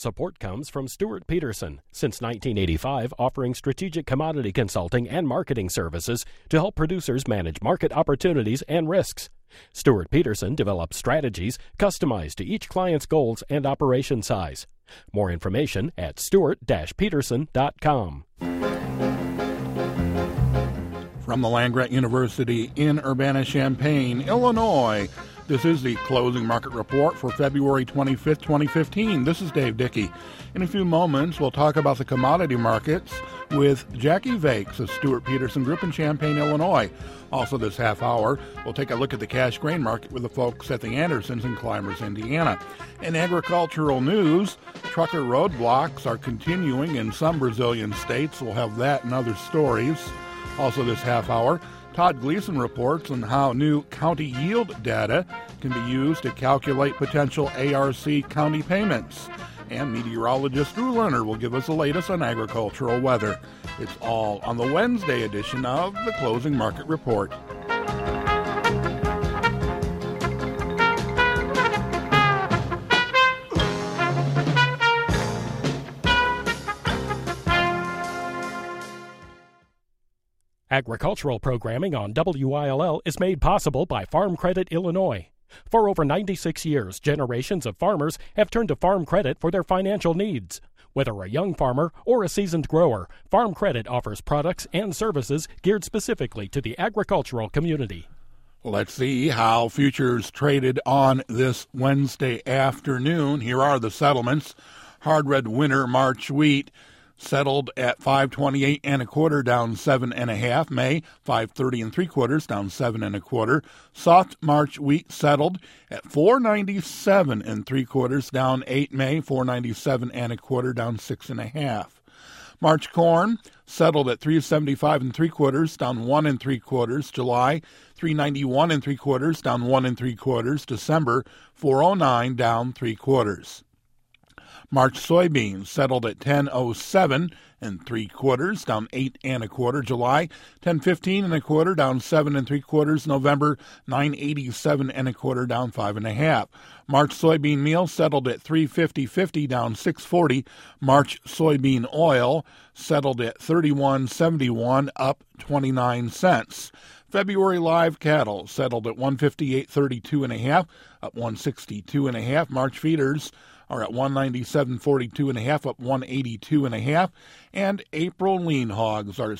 Support comes from Stuart Peterson, since 1985 offering strategic commodity consulting and marketing services to help producers manage market opportunities and risks. Stuart Peterson develops strategies customized to each client's goals and operation size. More information at stuart-peterson.com. From the Land-Grant University in Urbana-Champaign, Illinois, this is the closing market report for February 25th, 2015. This is Dave Dickey. In a few moments, we'll talk about the commodity markets with Jackie Vakes of Stuart Peterson Group in Champaign, Illinois. Also this half hour, we'll take a look at the cash grain market with the folks at the Andersons in Clymers, Indiana. In agricultural news, trucker roadblocks are continuing in some Brazilian states. We'll have that and other stories. Also this half hour, Todd Gleason reports on how new county yield data can be used to calculate potential ARC county payments. And meteorologist Drew Lerner will give us the latest on agricultural weather. It's all on the Wednesday edition of the Closing Market Report. Agricultural programming on WILL is made possible by Farm Credit Illinois. For over 96 years, generations of farmers have turned to Farm Credit for their financial needs. Whether a young farmer or a seasoned grower, Farm Credit offers products and services geared specifically to the agricultural community. Let's see how futures traded on this Wednesday afternoon. Here are the settlements. Hard red winter March wheat settled at 5.28 1/4, down 7 1/2. May 5.30 3/4, down 7 1/4. Soft March wheat settled at 4.97 3/4, down 8. May 4.97 1/4, down 6 1/2. March corn settled at 3.75 3/4, down 1 3/4. July 3.91 3/4, down 1 3/4. December 4.09, down 3/4. March soybeans settled at 10.07 3/4, down 8 1/4. July 10.15 1/4, down 7 3/4. November 9.87 1/4, down 5 1/2. March soybean meal settled at 3.50 down 6.40. March soybean oil settled at 31.71, up 29 cents. February live cattle settled at 158.32 1/2, up 162 1/2. March feeders are at 197.42 1/2, up 182 1/2, and April lean hogs are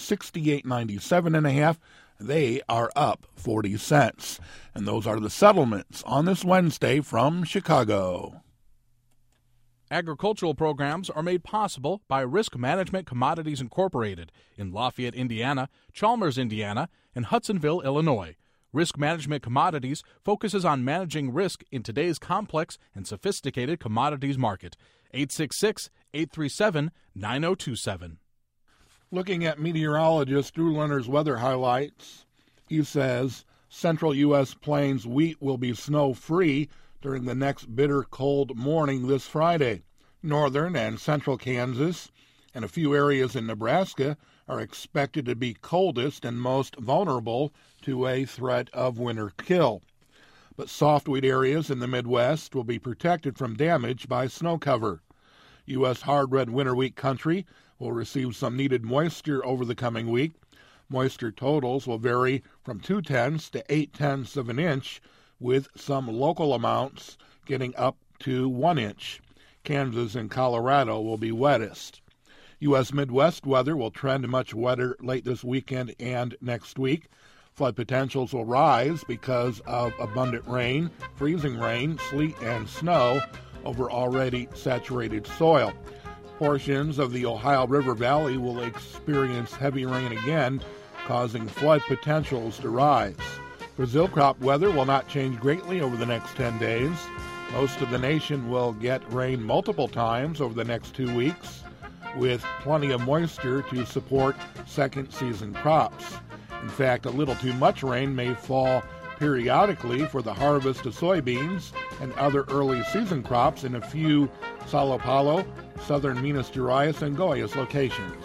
68.97 1/2. They are up 40 cents. And those are the settlements on this Wednesday from Chicago. Agricultural programs are made possible by Risk Management Commodities Incorporated in Lafayette, Indiana, Chalmers, Indiana, and Hudsonville, Illinois. Risk Management Commodities focuses on managing risk in today's complex and sophisticated commodities market. 866-837-9027. Looking at meteorologist Drew Lerner's weather highlights, he says central U.S. plains wheat will be snow-free during the next bitter cold morning this Friday. Northern and central Kansas and a few areas in Nebraska are expected to be coldest and most vulnerable to a threat of winter kill. But soft wheat areas in the Midwest will be protected from damage by snow cover. U.S. hard red winter wheat country will receive some needed moisture over the coming week. Moisture totals will vary from 0.2 to 0.8 of an inch, with some local amounts getting up to 1 inch. Kansas and Colorado will be wettest. U.S. Midwest weather will trend much wetter late this weekend and next week. Flood potentials will rise because of abundant rain, freezing rain, sleet, and snow over already saturated soil. Portions of the Ohio River Valley will experience heavy rain again, causing flood potentials to rise. Brazil crop weather will not change greatly over the next 10 days. Most of the nation will get rain multiple times over the next 2 weeks, with plenty of moisture to support second-season crops. In fact, a little too much rain may fall periodically for the harvest of soybeans and other early-season crops in a few Sao Paulo, southern Minas Gerais, and Goiás locations.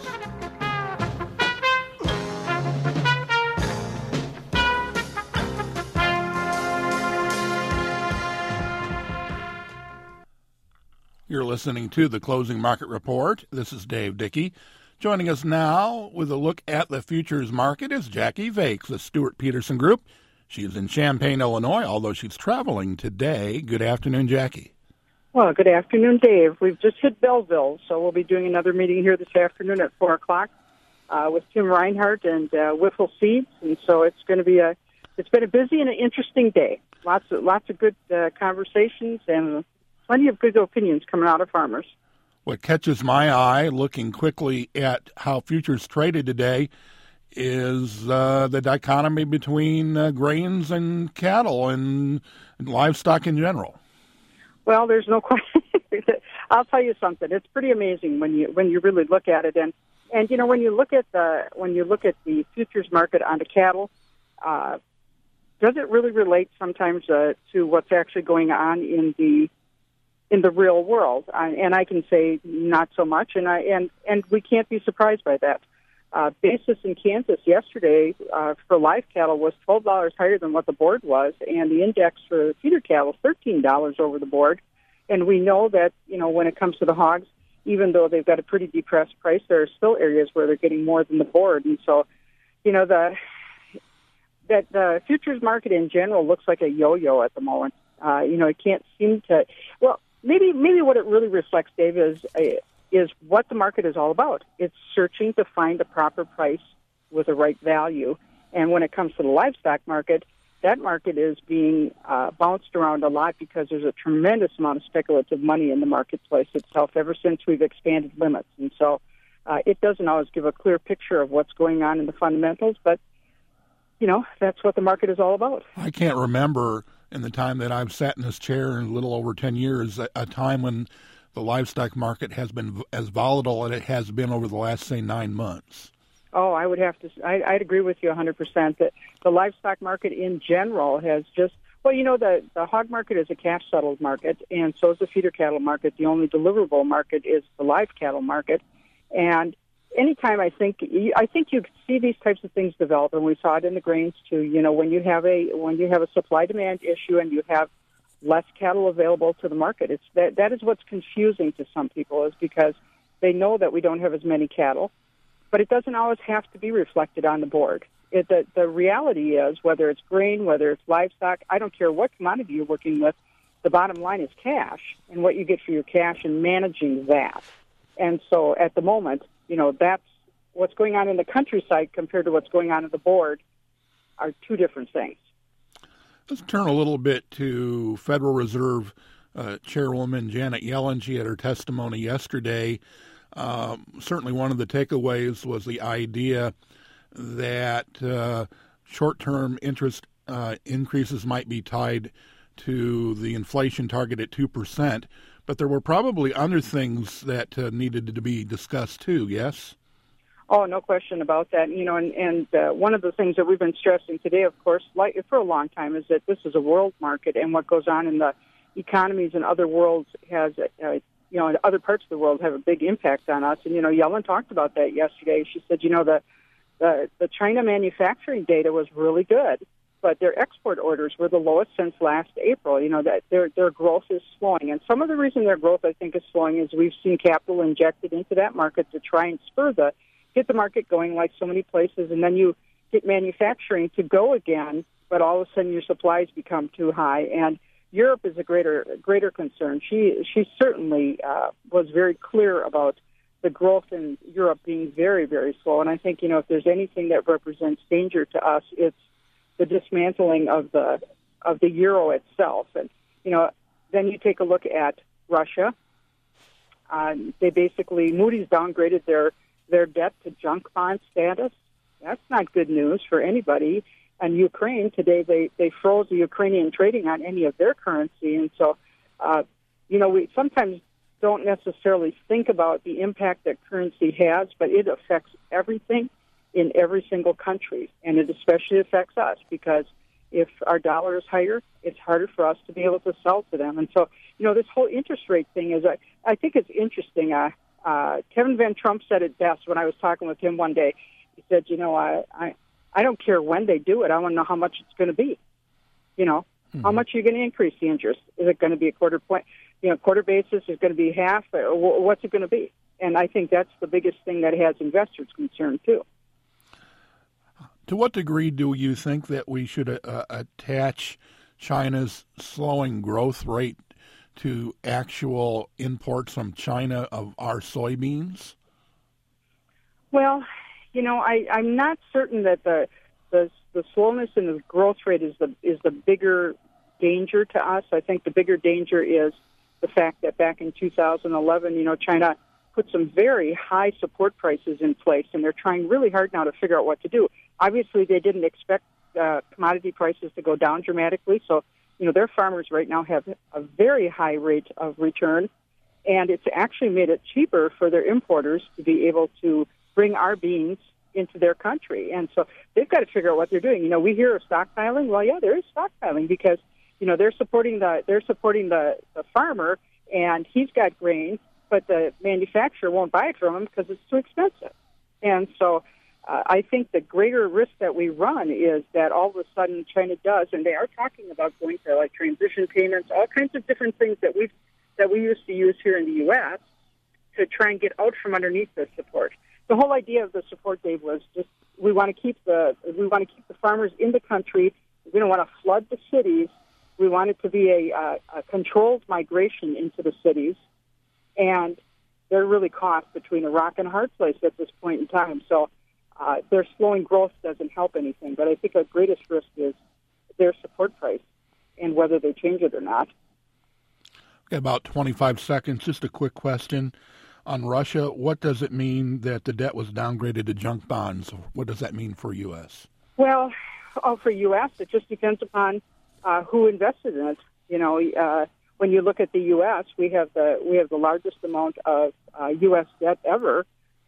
You're listening listening to the Closing Market Report. This is Dave Dickey. Joining us now with a look at the futures market is Jackie Vakes, the Stewart Peterson Group. She is in Champaign, Illinois, although she's traveling today. Good afternoon, Jackie. Well, good afternoon, Dave. We've just hit Belleville, so we'll be doing another meeting here this afternoon at 4 o'clock with Tim Reinhardt and Whiffle Seeds. And so it's going to be it's been a busy and an interesting day. Lots of good conversations and plenty of good opinions coming out of farmers. What catches my eye, looking quickly at how futures traded today, is the dichotomy between grains and cattle and livestock in general. Well, there's no question. I'll tell you something. It's pretty amazing when you really look at it, and you know when you look at the futures market on the cattle. Does it really relate sometimes to what's actually going on in the real world? And I can say not so much, and we can't be surprised by that. Basis in Kansas yesterday for live cattle was $12 higher than what the board was, and the index for feeder cattle $13 over the board. And we know that when it comes to the hogs, even though they've got a pretty depressed price, there are still areas where they're getting more than the board, and so that the futures market in general looks like a yo-yo at the moment. It can't seem to. Well, maybe what it really reflects, Dave, is what the market is all about. It's searching to find the proper price with the right value. And when it comes to the livestock market, that market is being bounced around a lot because there's a tremendous amount of speculative money in the marketplace itself ever since we've expanded limits. And so it doesn't always give a clear picture of what's going on in the fundamentals, but that's what the market is all about. I can't remember in the time that I've sat in this chair in a little over 10 years, a time when the livestock market has been as volatile as it has been over the last, say, 9 months. Oh, I'd agree with you 100%. That the livestock market in general has just, the hog market is a cash-settled market, and so is the feeder cattle market. The only deliverable market is the live cattle market. And anytime I think you see these types of things develop, and we saw it in the grains too. When you have a supply-demand issue and you have less cattle available to the market, that is what's confusing to some people, is because they know that we don't have as many cattle, but it doesn't always have to be reflected on the board. The reality is, whether it's grain, whether it's livestock, I don't care what commodity you're working with, the bottom line is cash and what you get for your cash and managing that. And so at the moment, that's what's going on in the countryside compared to what's going on at the board are two different things. Let's turn a little bit to Federal Reserve Chairwoman Janet Yellen. She had her testimony yesterday. Certainly one of the takeaways was the idea that short-term interest increases might be tied to the inflation target at 2%. But there were probably other things that needed to be discussed too, yes? Oh, no question about that. And one of the things that we've been stressing today, of course, for a long time, is that this is a world market, and what goes on in the economies in other worlds has, in other parts of the world have a big impact on us. And, Yellen talked about that yesterday. She said, the China manufacturing data was really good, but their export orders were the lowest since last April. That their growth is slowing. And some of the reason their growth, I think, is slowing is we've seen capital injected into that market to try and get the market going like so many places, and then you get manufacturing to go again, but all of a sudden your supplies become too high. And Europe is a greater concern. She certainly was very clear about the growth in Europe being very, very slow. And I think, if there's anything that represents danger to us, it's the dismantling of the euro itself. And, then you take a look at Russia. They basically, Moody's downgraded their debt to junk bond status. That's not good news for anybody. And Ukraine, today they froze the Ukrainian trading on any of their currency. And so, we sometimes don't necessarily think about the impact that currency has, but it affects everything in every single country. And it especially affects us because if our dollar is higher, it's harder for us to be able to sell to them. And so, this whole interest rate thing is, I think it's interesting. Kevin Van Trump said it best when I was talking with him one day. He said, I don't care when they do it. I want to know how much it's going to be. How much are you going to increase the interest? Is it going to be a quarter point? quarter basis is going to be half. What's it going to be? And I think that's the biggest thing that has investors concerned, too. To what degree do you think that we should attach China's slowing growth rate to actual imports from China of our soybeans? Well, I'm not certain that the slowness in the growth rate is the bigger danger to us. I think the bigger danger is the fact that back in 2011, China put some very high support prices in place, and they're trying really hard now to figure out what to do. Obviously, they didn't expect commodity prices to go down dramatically, so their farmers right now have a very high rate of return, and it's actually made it cheaper for their importers to be able to bring our beans into their country. And so they've got to figure out what they're doing. We hear of stockpiling. Well, yeah, there is stockpiling because they're supporting the farmer, and he's got grain, but the manufacturer won't buy it from him because it's too expensive. And so I think the greater risk that we run is that all of a sudden China does, and they are talking about going to like transition payments, all kinds of different things that we used to use here in the U.S. to try and get out from underneath this support. The whole idea of the support, Dave, was just we want to keep the farmers in the country. We don't want to flood the cities. We want it to be a controlled migration into the cities, and they're really caught between a rock and a hard place at this point in time. So their slowing growth doesn't help anything. But I think our greatest risk is their support price and whether they change it or not. Okay, about 25 seconds. Just a quick question on Russia. What does it mean that the debt was downgraded to junk bonds? What does that mean for U.S.? Well, for U.S., it just depends upon who invested in it. When you look at the U.S., we have the largest amount of U.S. debt ever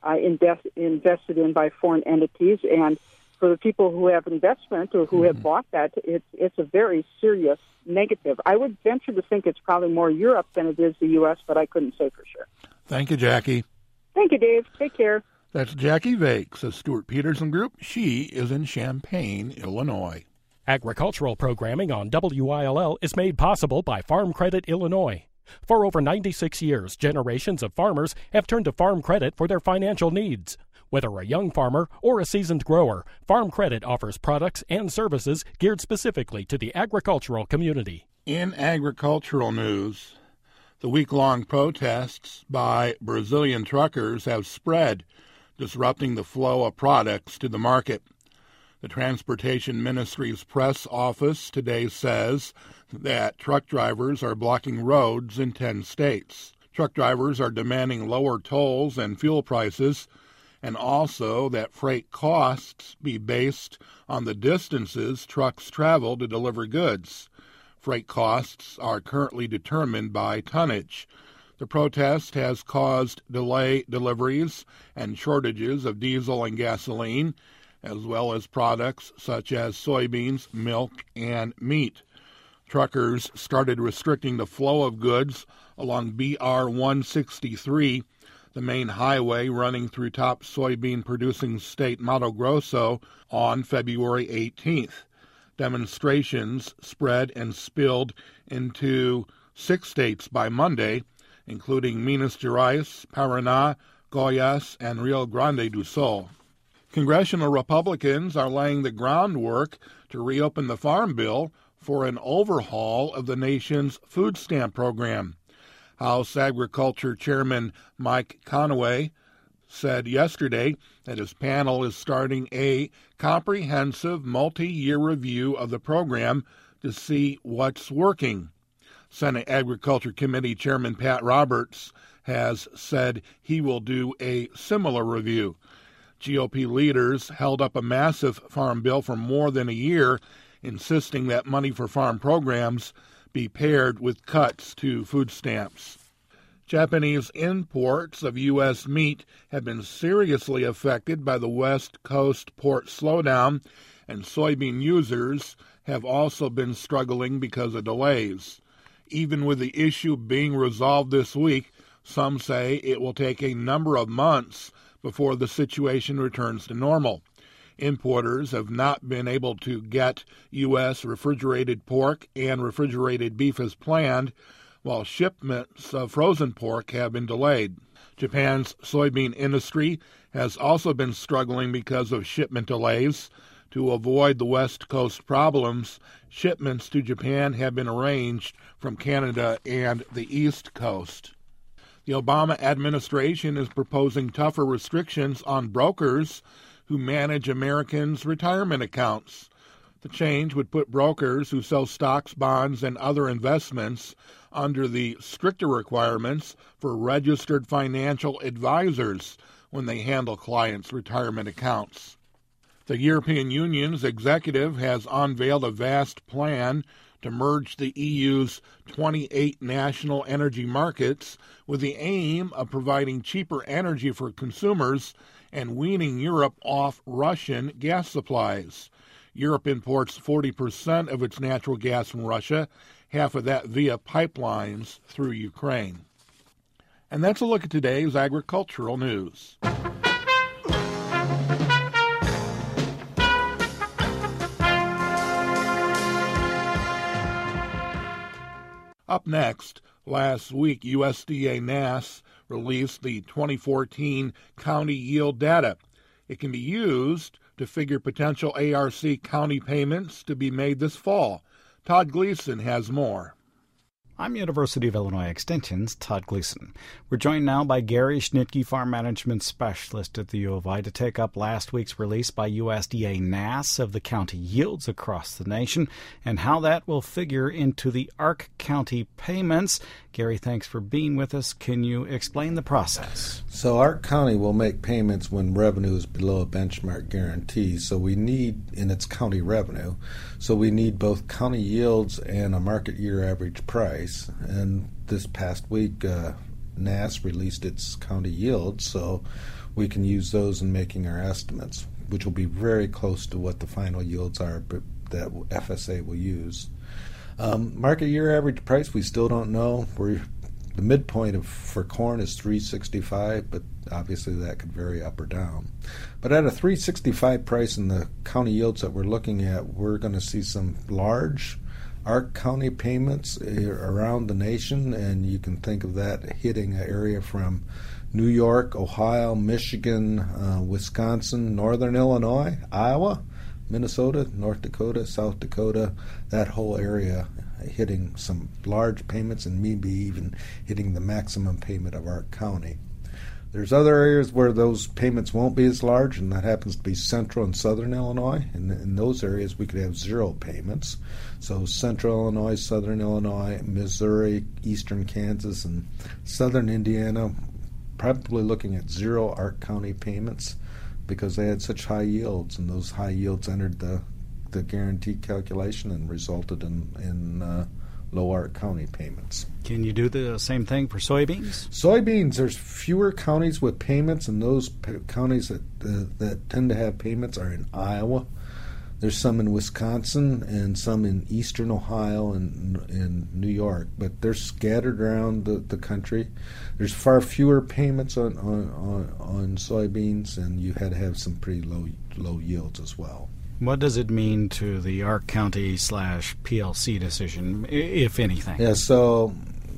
invested in by foreign entities, and for the people who have investment or who have bought that, it's a very serious negative. I would venture to think it's probably more Europe than it is the U.S., but I couldn't say for sure. Thank you, Jackie. Thank you, Dave. Take care. That's Jackie Vakes of Stuart Peterson Group. She is in Champaign, Illinois. Agricultural programming on WILL is made possible by Farm Credit Illinois. For over 96 years, generations of farmers have turned to Farm Credit for their financial needs. Whether a young farmer or a seasoned grower, Farm Credit offers products and services geared specifically to the agricultural community. In agricultural news, the week-long protests by Brazilian truckers have spread, disrupting the flow of products to the market. The Transportation Ministry's press office today says that truck drivers are blocking roads in 10 states. Truck drivers are demanding lower tolls and fuel prices, and also that freight costs be based on the distances trucks travel to deliver goods. Freight costs are currently determined by tonnage. The protest has caused delayed deliveries and shortages of diesel and gasoline, as well as products such as soybeans, milk, and meat. Truckers started restricting the flow of goods along BR 163, the main highway running through top soybean-producing state Mato Grosso, on February 18th. Demonstrations spread and spilled into 6 states by Monday, including Minas Gerais, Paraná, Goiás, and Rio Grande do Sul. Congressional Republicans are laying the groundwork to reopen the Farm Bill for an overhaul of the nation's food stamp program. House Agriculture Chairman Mike Conaway said yesterday that his panel is starting a comprehensive multi-year review of the program to see what's working. Senate Agriculture Committee Chairman Pat Roberts has said he will do a similar review. GOP leaders held up a massive farm bill for more than a year, insisting that money for farm programs be paired with cuts to food stamps. Japanese imports of U.S. meat have been seriously affected by the West Coast port slowdown, and soybean users have also been struggling because of delays. Even with the issue being resolved this week, some say it will take a number of months before the situation returns to normal. Importers have not been able to get U.S. refrigerated pork and refrigerated beef as planned, while shipments of frozen pork have been delayed. Japan's soybean industry has also been struggling because of shipment delays. To avoid the West Coast problems, shipments to Japan have been arranged from Canada and the East Coast. The Obama administration is proposing tougher restrictions on brokers who manage Americans' retirement accounts. The change would put brokers who sell stocks, bonds, and other investments under the stricter requirements for registered financial advisors when they handle clients' retirement accounts. The European Union's executive has unveiled a vast plan to merge the EU's 28 national energy markets with the aim of providing cheaper energy for consumers and weaning Europe off Russian gas supplies. Europe imports 40% of its natural gas from Russia, half of that via pipelines through Ukraine. And that's a look at today's agricultural news. Up next, last week USDA NASS released the 2014 county yield data. It can be used to figure potential ARC county payments to be made this fall. Todd Gleason has more. I'm University of Illinois Extension's Todd Gleason. We're joined now by Gary Schnitke, Farm Management Specialist at the U of I, to take up last week's release by USDA NASS of the county yields across the nation and how that will figure into the ARC County payments. Gary, thanks for being with us. Can you explain the process? So ARC County will make payments when revenue is below a benchmark guarantee. So we need, in its county revenue, so we need both county yields and a market year average price. And this past week, NASS released its county yields, so we can use those in making our estimates, which will be very close to what the final yields are that FSA will use. Market year average price, we still don't know. The midpoint for corn is $3.65, but obviously that could vary up or down. But at a $3.65 price in the county yields that we're looking at, we're going to see some large ARC County payments around the nation, and you can think of that hitting an area from New York, Ohio, Michigan, Wisconsin, Northern Illinois, Iowa, Minnesota, North Dakota, South Dakota, that whole area hitting some large payments and maybe even hitting the maximum payment of ARC County. There's other areas where those payments won't be as large, and that happens to be central and southern Illinois. In those areas, we could have zero payments. So central Illinois, southern Illinois, Missouri, eastern Kansas, and southern Indiana, probably looking at zero ARC County payments because they had such high yields, and those high yields entered the guarantee calculation and resulted in low ARC County payments. Can you do the same thing for soybeans? Soybeans, there's fewer counties with payments, and those counties that tend to have payments are in Iowa. There's some in Wisconsin and some in eastern Ohio and in New York, but they're scattered around the country. There's far fewer payments on soybeans, and you had to have some pretty low yields as well. What does it mean to the ARC County / PLC decision, if anything? Yeah, so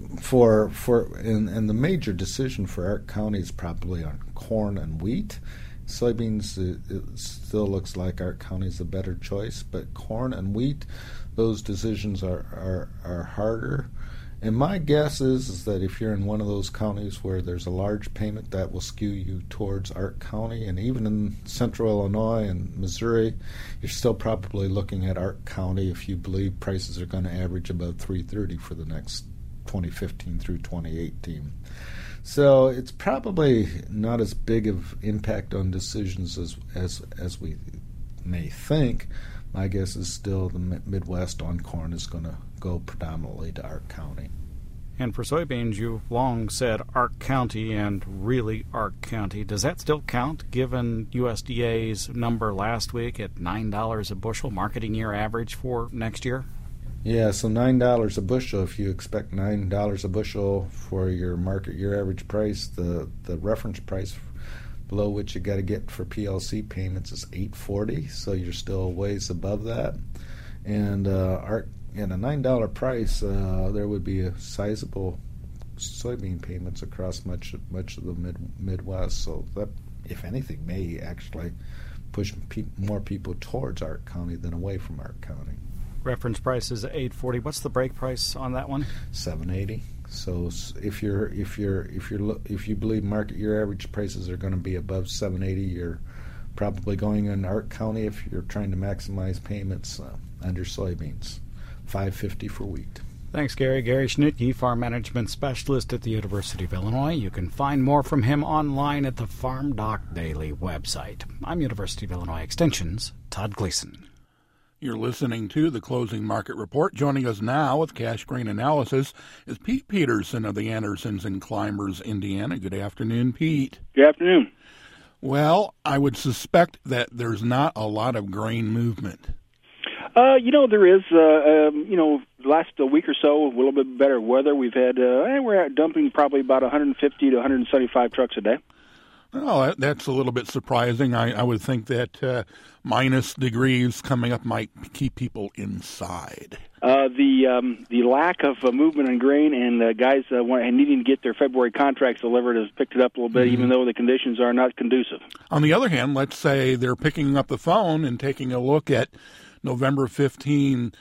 and the major decision for ARC County is probably on corn and wheat. Soybeans, it still looks like ARC County is a better choice, but corn and wheat, those decisions are harder. And my guess is that if you're in one of those counties where there's a large payment, that will skew you towards ARC County. And even in central Illinois and Missouri, you're still probably looking at ARC County if you believe prices are going to average about $3.30 for the next 2015 through 2018. So it's probably not as big of impact on decisions as we may think. My guess is still the Midwest on corn is going to go predominantly to ARC County. And for soybeans, you've long said ARC County and really ARC County. Does that still count, given USDA's number last week at $9 a bushel, marketing year average for next year? Yeah, so $9 a bushel. If you expect $9 a bushel for your market year average price, the reference price below which you got to get for PLC payments is $8.40, so you're still ways above that. And ARC And a $9 price, there would be a sizable soybean payments across much of the Midwest. So that, if anything, may actually push more people towards Ark County than away from Ark County. Reference price is $8.40. What's the break price on that one? $7.80. So if you believe market year average prices are going to be above $7.80, you're probably going in Ark County if you're trying to maximize payments under soybeans. $5.50 for wheat. Thanks, Gary. Gary Schnitke, Farm Management Specialist at the University of Illinois. You can find more from him online at the Farm Doc Daily website. I'm University of Illinois Extension's Todd Gleason. You're listening to the Closing Market Report. Joining us now with cash grain analysis is Pete Peterson of the Andersons in Clymers, Indiana. Good afternoon, Pete. Good afternoon. Well, I would suspect that there's not a lot of grain movement. There is, the last week or so, a little bit better weather. We've had, we're at dumping probably about 150 to 175 trucks a day. Oh, that's a little bit surprising. I would think that minus degrees coming up might keep people inside. The lack of movement on grain and guys needing to get their February contracts delivered has picked it up a little bit, even though the conditions are not conducive. On the other hand, let's say they're picking up the phone and taking a look at November 15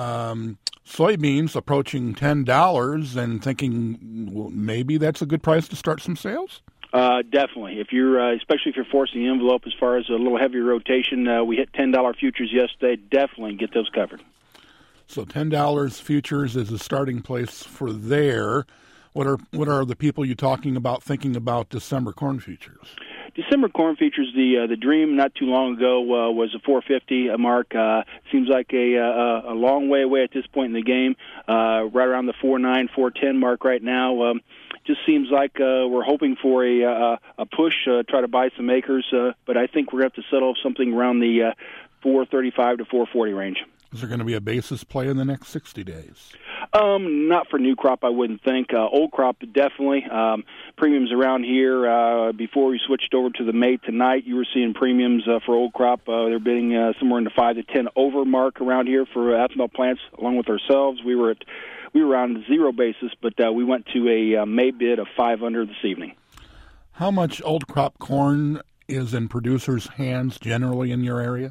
soybeans approaching $10 and thinking, well, maybe that's a good price to start some sales? Definitely. If you're, especially if you're forcing the envelope as far as a little heavier rotation, we hit $10 futures yesterday. Definitely get those covered. So $10 futures is a starting place for there. What are the people you talking about thinking about December corn futures? December corn futures, the dream not too long ago was a 450 mark. Seems like a long way away at this point in the game. Right around the 4.9, 4.10 mark right now. Just seems like we're hoping for a push, try to buy some acres, but I think we're going to have to settle something around the 435 to 440 range. Is there going to be a basis play in the next 60 days? Not for new crop, I wouldn't think. Old crop, definitely. Premiums around here, before we switched over to the May tonight, you were seeing premiums for old crop. They're bidding somewhere in the 5 to 10 over mark around here for ethanol plants, along with ourselves. We were on zero basis, but we went to a May bid of 5 under this evening. How much old crop corn is in producers' hands generally in your area?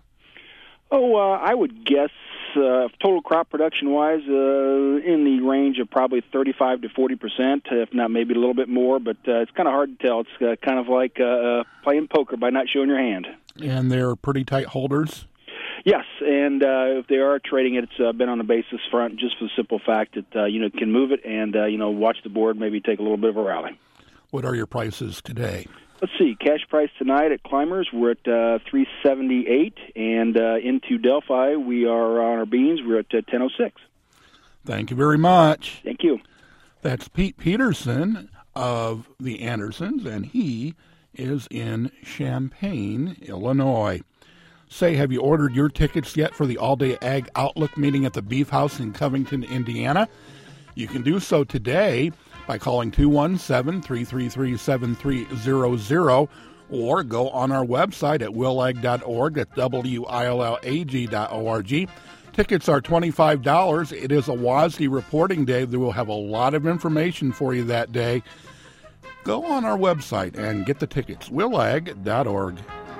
I would guess total crop production-wise in the range of probably 35 to 40%, if not maybe a little bit more, but it's kind of hard to tell. It's kind of like playing poker by not showing your hand. And they're pretty tight holders? Yes, and if they are trading it, it's been on the basis front just for the simple fact that, can move it and, watch the board, maybe take a little bit of a rally. What are your prices today? Let's see. Cash price tonight at Clymers, we're at $3.78, and into Delphi, we are on our beans. We're at $10.06. Thank you very much. Thank you. That's Pete Peterson of the Andersons, and he is in Champaign, Illinois. Say, have you ordered your tickets yet for the All-Day Ag Outlook meeting at the Beef House in Covington, Indiana? You can do so today by calling 217-333-7300 or go on our website at willag.org, at willag.org. Tickets are $25. It is a WASDE reporting day. They will have a lot of information for you that day. Go on our website and get the tickets, willag.org.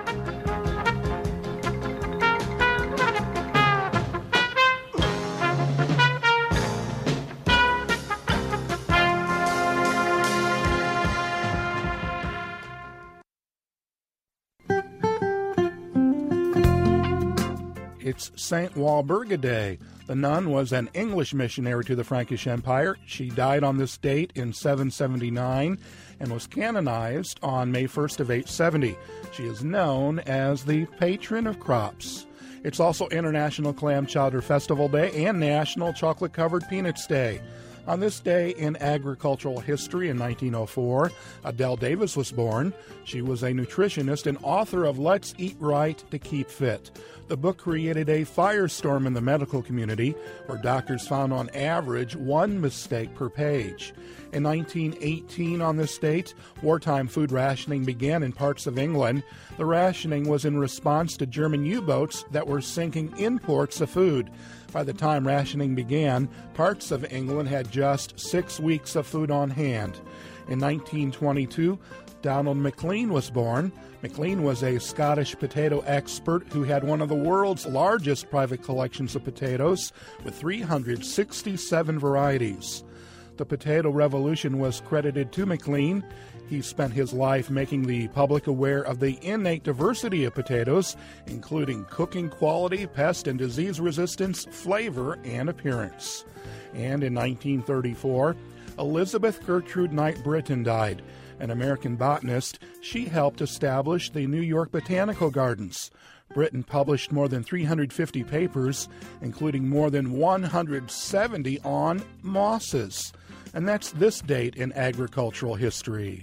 It's St. Walburga Day. The nun was an English missionary to the Frankish Empire. She died on this date in 779 and was canonized on May 1st of 870. She is known as the patron of crops. It's also International Clam Chowder Festival Day and National Chocolate-Covered Peanuts Day. On this day in agricultural history in 1904, Adele Davis was born. She was a nutritionist and author of Let's Eat Right to Keep Fit. The book created a firestorm in the medical community, where doctors found on average one mistake per page. In 1918, on this date, wartime food rationing began in parts of England. The rationing was in response to German U-boats that were sinking imports of food. By the time rationing began, parts of England had just 6 weeks of food on hand. In 1922, Donald Maclean was born. Maclean was a Scottish potato expert who had one of the world's largest private collections of potatoes, with 367 varieties. The potato revolution was credited to Maclean. He spent his life making the public aware of the innate diversity of potatoes, including cooking quality, pest and disease resistance, flavor, and appearance. And in 1934, Elizabeth Gertrude Knight Britton died. An American botanist, she helped establish the New York Botanical Gardens. Britton published more than 350 papers, including more than 170 on mosses. And that's this date in agricultural history.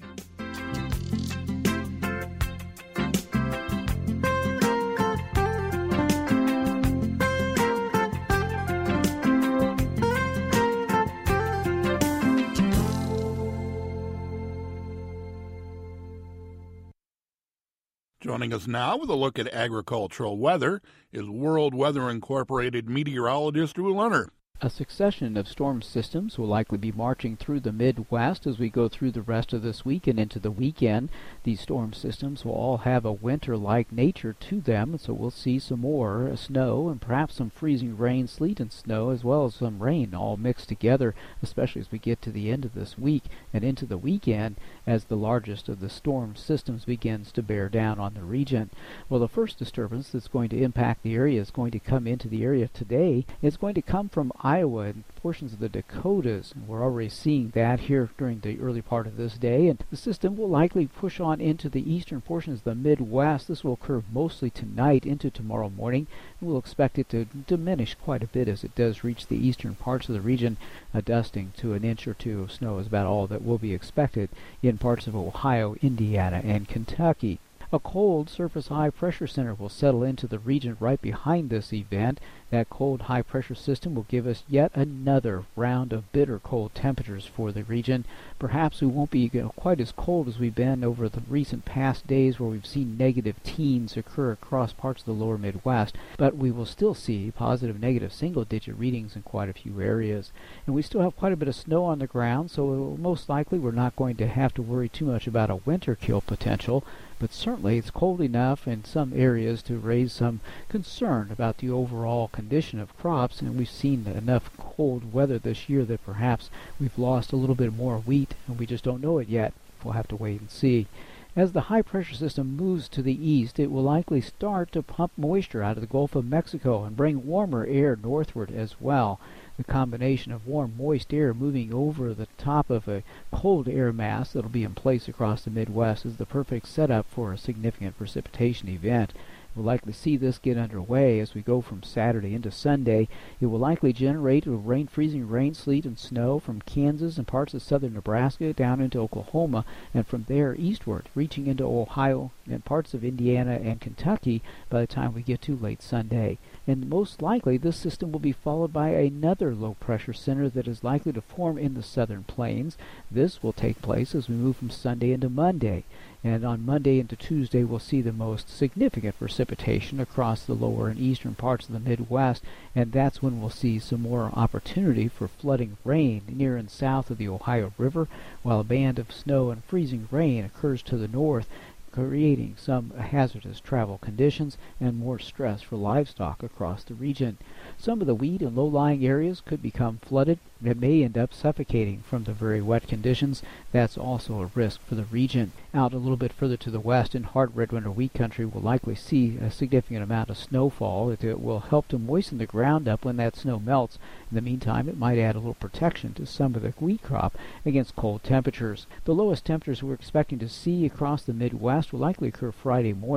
Joining us now with a look at agricultural weather is World Weather Incorporated meteorologist Drew Lerner. A succession of storm systems will likely be marching through the Midwest as we go through the rest of this week and into the weekend. These storm systems will all have a winter-like nature to them, so we'll see some more snow and perhaps some freezing rain, sleet and snow, as well as some rain all mixed together, especially as we get to the end of this week and into the weekend as the largest of the storm systems begins to bear down on the region. Well, the first disturbance that's going to impact the area is going to come into the area today. It's going to come from Iowa and portions of the Dakotas. We're already seeing that here during the early part of this day, and the system will likely push on into the eastern portions of the Midwest. This will occur mostly tonight into tomorrow morning, and we'll expect it to diminish quite a bit as it does reach the eastern parts of the region. A dusting to an inch or two of snow is about all that will be expected in parts of Ohio, Indiana, and Kentucky. A cold surface high-pressure center will settle into the region right behind this event. That cold high-pressure system will give us yet another round of bitter cold temperatures for the region. Perhaps we won't be quite as cold as we've been over the recent past days where we've seen negative teens occur across parts of the lower Midwest, but we will still see positive negative single-digit readings in quite a few areas. And we still have quite a bit of snow on the ground, so most likely we're not going to have to worry too much about a winter kill potential. But certainly it's cold enough in some areas to raise some concern about the overall condition of crops, and we've seen enough cold weather this year that perhaps we've lost a little bit more wheat, and we just don't know it yet. We'll have to wait and see. As the high-pressure system moves to the east, it will likely start to pump moisture out of the Gulf of Mexico and bring warmer air northward as well. The combination of warm, moist air moving over the top of a cold air mass that will be in place across the Midwest is the perfect setup for a significant precipitation event. We'll likely see this get underway as we go from Saturday into Sunday. It will likely generate freezing rain, sleet, and snow from Kansas and parts of southern Nebraska down into Oklahoma, and from there eastward, reaching into Ohio and parts of Indiana and Kentucky by the time we get to late Sunday. And most likely this system will be followed by another low-pressure center that is likely to form in the southern plains. This will take place as we move from Sunday into Monday. And on Monday into Tuesday, we'll see the most significant precipitation across the lower and eastern parts of the Midwest, and that's when we'll see some more opportunity for flooding rain near and south of the Ohio River, while a band of snow and freezing rain occurs to the north, creating some hazardous travel conditions and more stress for livestock across the region. Some of the wheat and low-lying areas could become flooded and may end up suffocating from the very wet conditions. That's also a risk for the region. Out a little bit further to the west in hard red winter wheat country, we'll likely see a significant amount of snowfall. It will help to moisten the ground up when that snow melts. In the meantime, it might add a little protection to some of the wheat crop against cold temperatures. The lowest temperatures we're expecting to see across the Midwest will likely occur Friday morning,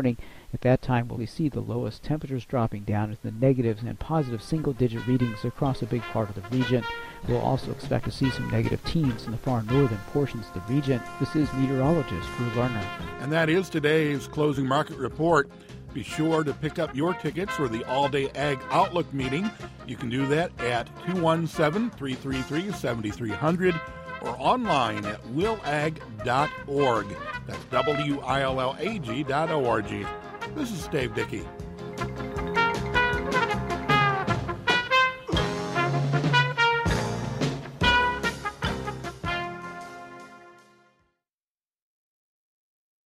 At that time, we'll see the lowest temperatures dropping down into the negatives and positive single-digit readings across a big part of the region. We'll also expect to see some negative teens in the far northern portions of the region. This is meteorologist Drew Lerner. And that is today's closing market report. Be sure to pick up your tickets for the All-Day Ag Outlook meeting. You can do that at 217-333-7300 or online at willag.org. That's WILLAG.org. This is Dave Dickey.